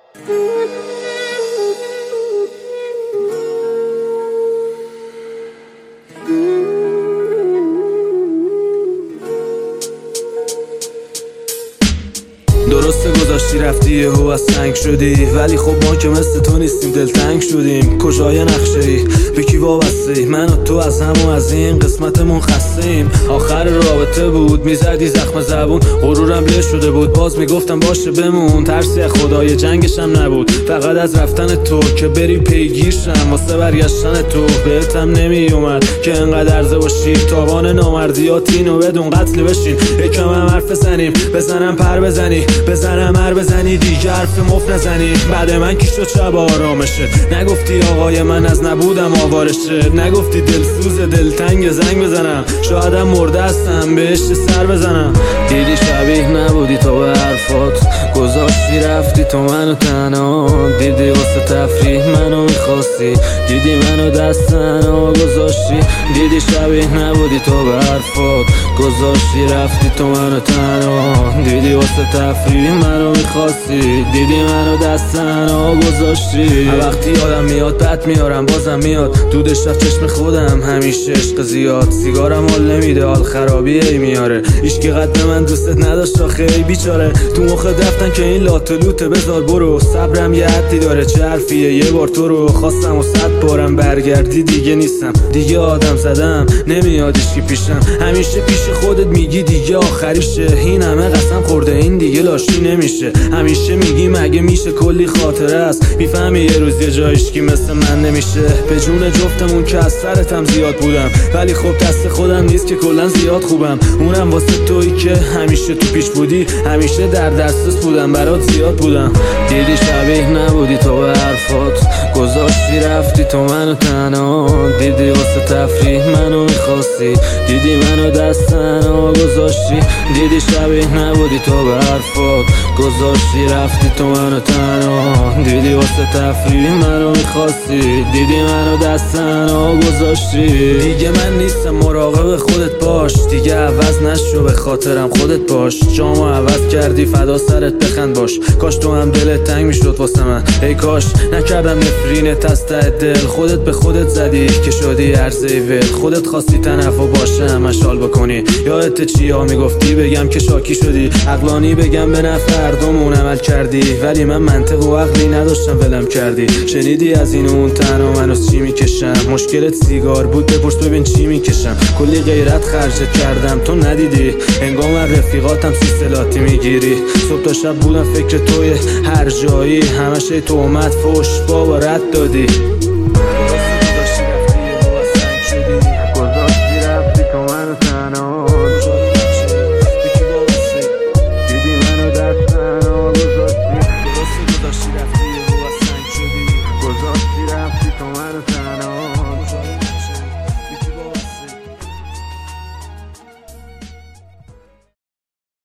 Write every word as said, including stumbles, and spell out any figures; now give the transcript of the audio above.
درسته گذاشتی رفتی یهو از سنگ شدی، ولی خب ما که مثل تو نیستیم دلتنگ شدیم. کجای نقشه ای به کی وابسته ای؟ من و تو از هم و از این قسمتمون خسته ایم. آخر رابطه بود میزدی زخم زبون، غرورم له شده بود باز میگفتم باشه بمون. ترسی از خدای جنگشم نبود، فقط از رفتن تو که بری پیگیرشم. واسه برگشتن تو بهتم نمی اومد که انقدر عرضه باشی. تاوان نامردیات اینو بدون قتل بشین. یکم هم حرف بزنیم، بزنم پر بزنی، بزنم هر بزنی دیگه حرف مف نزنی. بعد من کی شد شب آرامشه؟ نگفتی آقای من از نبودم آوارشه؟ نگفتی دلسوز دلتنگ زنگ بزنم؟ شایدم مرده هستم بهشت سر بزنم. دیدی شبیه نبودی تو به حرفات، گذاشتی رفتی تو منو تنها. دیدی واسه تفریح منو میخواستی، دیدی منو دست تنها گذاشتی. دیدی شبیه نبودی تو به حرفات، گذاشتی رفتی تو منو تنها. دیدی واسه تفریح منو میخواستی، دیدی منو دست تنها گذاشتی. وقتی یادم میاد بد میارم بازم میاد، دودش رفت چشم خودم همیشه عشق زیاد. سیگارم حال نمیده حال خرابی ای میاره، هیچکی قد من دوستت نداشت آخه ای بیچاره. تو مخت رفتن که این لات و لوته بذار برو، صبرم یه حدی داره چه حرفیه. یه بار تو رو خواستم و صد بارم برگردی دیگه نیستم. دیگه آدم زدم نمیاد هیچکی پیشم، همیشه پیش خودت میگی دیگه آخریشه. این همه قسم خورده این دیگه لاشی نمیشه. همیشه میگی مگه میشه کلی خاطره است، میفهمی یه روز یه جایش کی مثل من نمیشه. به جون جفتمون که از سرتم زیاد بودم، ولی خب دست خودم نیست که کلا زیاد خوبم. اونم واسه تویی که همیشه تو پیش بودی، همیشه در دسترس بودم برات زیاد بودم. دیدی شبیه نبودی تو به حرفات، گذاشتی رفتی تو منو تنها. دیدی واسه تفریح منو میخواستی، دیدی منو دست تنها گذاشتی. دیدی شبیه نبودی تو به حرفات، گذاشتی رفتی تو منو تنها. دیدی واسه تفریح منو میخواستی، دیدی منو دست تنها گذاشتی. دیگه من نیستم مراقب خودت باش، دیگه عوض نشو به خاطرم خودت باش. جامو عوض کردی فدا سرت بخند باش، کاش تو هم دلت تنگ میشد واسه من. ای کاش نکردم نفرینت از ته دل، خودت به خودت زدی که شدی عرضه ول. خودت خواستی تنفع باشه همش حال بکنی، یادت چیا میگفتی بگم که شاکی شدی. عقلانی بگم به نفع هردومون عمل کردی، ولی من منطق و عقلی نداشتم ولم کردی. شنیدی از این اون تنها من از چی میکشم؟ مشکلت سیگار بود بپرس ببین چی میکشم. کلی غیرت خرجت کردم تو ندیدی، انگام من رفیقاتم سیستلاتی میگیری. صبح تا شب بودم فکر توی هر جایی، همشه تومت فوش بابا رد دادی.